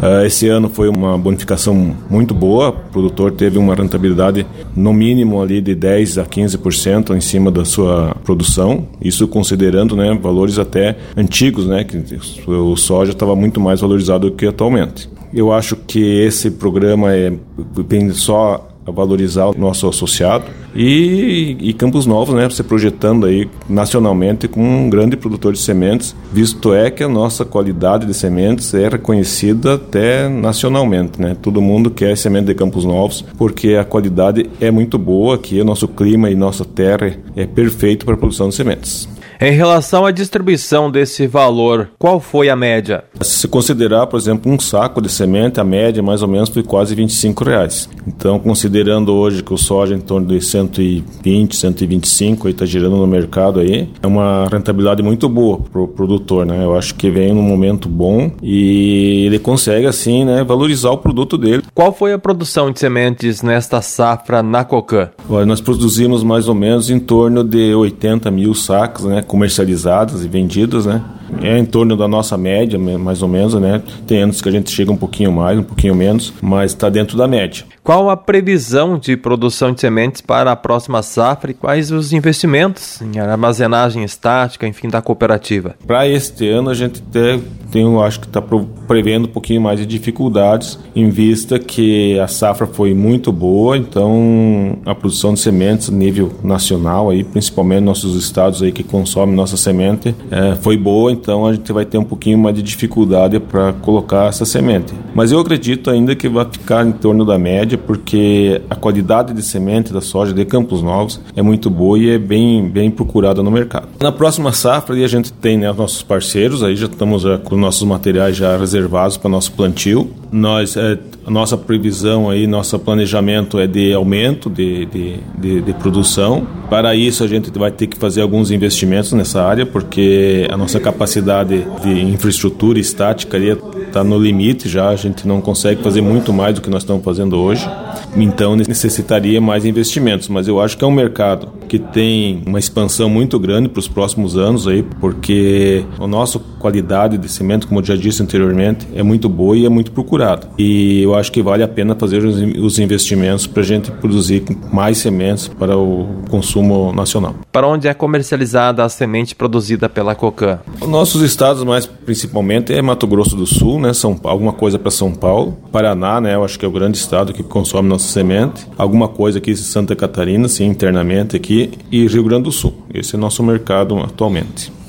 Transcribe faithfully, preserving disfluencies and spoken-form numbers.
Uh, esse ano foi uma bonificação muito boa, o produtor teve uma rentabilidade no mínimo ali de dez a quinze por cento em cima da sua produção, isso considerando, né, valores até antigos, né, que o soja estava muito mais valorizado do que atualmente. Eu acho que esse programa é bem só a valorizar o nosso associado e, e Campos Novos, né, se projetando aí nacionalmente como um grande produtor de sementes, visto é que a nossa qualidade de sementes é reconhecida até nacionalmente, né? Todo mundo quer semente de Campos Novos porque a qualidade é muito boa aqui, o nosso clima e nossa terra é perfeito para a produção de sementes. Em relação à distribuição desse valor, qual foi a média? Se considerar, por exemplo, um saco de semente, a média mais ou menos foi quase vinte e cinco reais. Então, considerando hoje que o soja é em torno de cento e vinte, cento e vinte e cinco está girando no mercado aí, é uma rentabilidade muito boa para o produtor, né? Eu acho que vem num momento bom e ele consegue, assim, né, valorizar o produto dele. Qual foi a produção de sementes nesta safra na Cocan? Olha, nós produzimos mais ou menos em torno de oitenta mil sacos, né, comercializadas e vendidas, né? É em torno da nossa média, mais ou menos, né? Tem anos que a gente chega um pouquinho mais, um pouquinho menos, mas está dentro da média. Qual a previsão de produção de sementes para a próxima safra e quais os investimentos em armazenagem estática, enfim, da cooperativa? Para este ano a gente até tem, eu acho que está prevendo um pouquinho mais de dificuldades, em vista que a safra foi muito boa, então a produção de sementes a nível nacional, aí, principalmente nossos estados aí que consomem nossa semente, é, foi boa, então a gente vai ter um pouquinho mais de dificuldade para colocar essa semente. Mas eu acredito ainda que vai ficar em torno da média, porque a qualidade de semente da soja de Campos Novos é muito boa e é bem, bem procurada no mercado. Na próxima safra aí a gente tem, né, nossos parceiros, aí já estamos já, com nossos materiais já reservados para nosso plantio. Nós, é, a nossa previsão aí, nosso planejamento é de aumento de, de, de, de produção. Para isso a gente vai ter que fazer alguns investimentos nessa área, porque a nossa capacidade de infraestrutura estática ali está no limite já, a gente não consegue fazer muito mais do que nós estamos fazendo hoje, então necessitaria mais investimentos, mas eu acho que é um mercado que tem uma expansão muito grande para os próximos anos aí, porque a nossa qualidade de semente, como eu já disse anteriormente, é muito boa e é muito procurada, e eu acho que vale a pena fazer os investimentos para a gente produzir mais sementes para o consumo nacional. Para onde é comercializada a semente produzida pela Cocan? Os nossos estados, mais principalmente, é Mato Grosso do Sul, né, São, alguma coisa para São Paulo, Paraná, né, eu acho que é o grande estado que consome nossa semente, alguma coisa aqui em Santa Catarina, sim, internamente aqui, e Rio Grande do Sul. Esse é o nosso mercado atualmente.